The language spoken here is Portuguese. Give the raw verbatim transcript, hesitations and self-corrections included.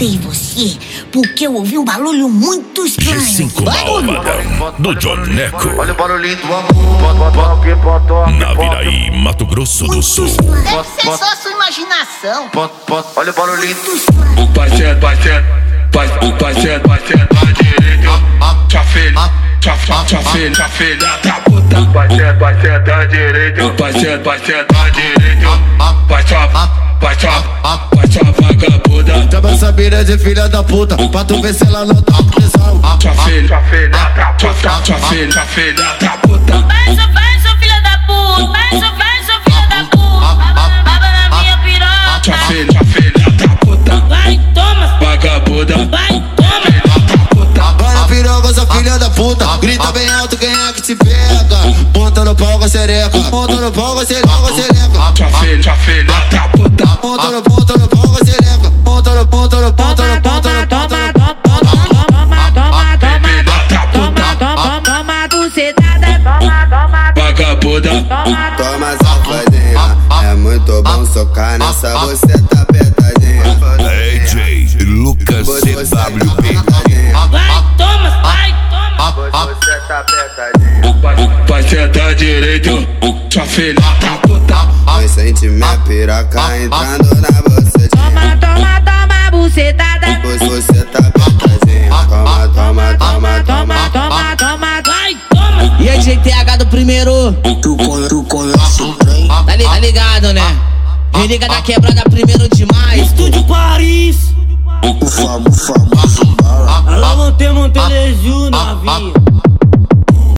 contratei você porque eu ouvi um barulho muito estranho. G cinco Malvadão, do Joneco. Olha o barulhinho do amor. Na Viraí, Mato Grosso do Sul. Deve ser só sua imaginação. Olha o barulhinho do O parceiro, parceiro, o parceiro, parceiro da direita. Tua filha, tua, tua filha, tua filha da puta. O parceiro, parceiro da direita. O parceiro, parceiro da direita. Vai só, vai só, vai só vagabunda. Chama essa mina de filha da puta, pra tu ver se ela não tá prisão. Tua filha, tua filha da puta. Tua filha, tua filha da puta. Vai, só vai, sua filha da puta. Vai, só vai, sua filha da puta. Baba na minha piroca. Tua filha, tua filha da puta. Vai, toma. Vagabunda. Vai, toma. Vai na piroca, sua filha da puta. Grita bem alto, quem é que te pega? Monta no pau com a xereca. Monta no pau com a xereca, com a xereca. Tua filha, tua filha da puta. Monta no, monta no pau com a xereca. Monta no, monta no, monta no, monta no, monta no. Toma bucetada, toma, toma, Vagabunda. Toma safadinha, é muito bom socar nessa buceta apertadinha. D J Lucas C W B. vai, toma, vai, toma. Buceta apertadinha. Parceiro da direita. Tua filha da puta. Oi, sente minha piroca entrando na bucetinha. Toma, toma, toma bucetada. Buceta apertadinha. Toma, toma, toma, Toma, toma, toma, vai, toma. E aí, G T H do primeiro. Tu, con tu conhece o trem? Tá, li tá ligado, né? Me liga da quebrada primeiro demais. Estúdio Paris. O famo, famoso bala. Alô, Monte Monteleju, novinha.